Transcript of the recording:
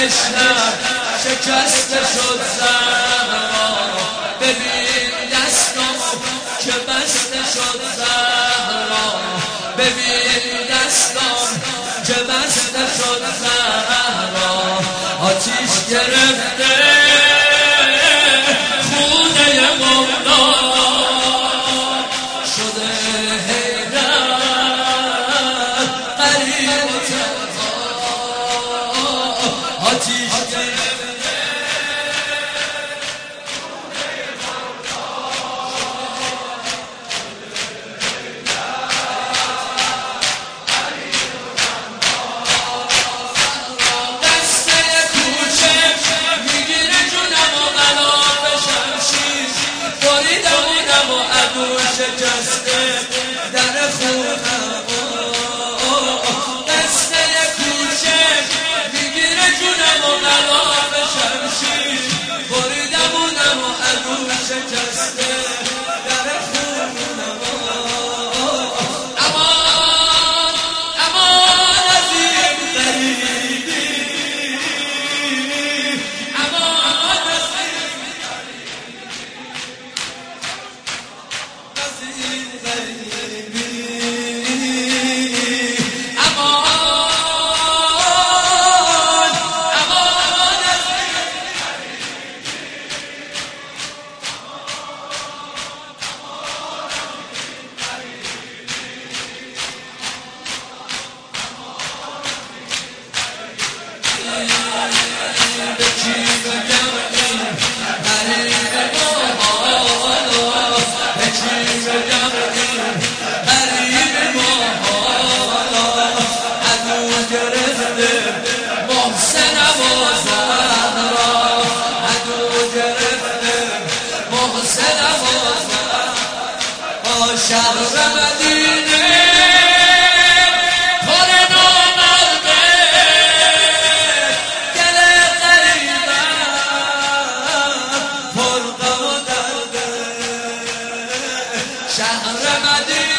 بهشتم شکسته شد زهرا، ببین دستم که بسته شد زهرا، ببین دستم که بسته شد زهرا. آتیش گرفته خونه مولا شده حیرت قریب و تنها. آتیش گرفته شکسته در خونم، دسته کوچک میگیره جونم و غلاف شمشیر، بریدمونم و عدو شکسته در خونم. امان امان از این غریبی، امان از این غریبی، امان امان از به کی بگم این غریب محالا، به کی بگم این غریب محالا. عدو گرفته محسنم و زهرا، عدو گرفته محسنم و زهرا. شهر مدینه پر نامرده، دل غریبم پر غم و درده. شهر مدینه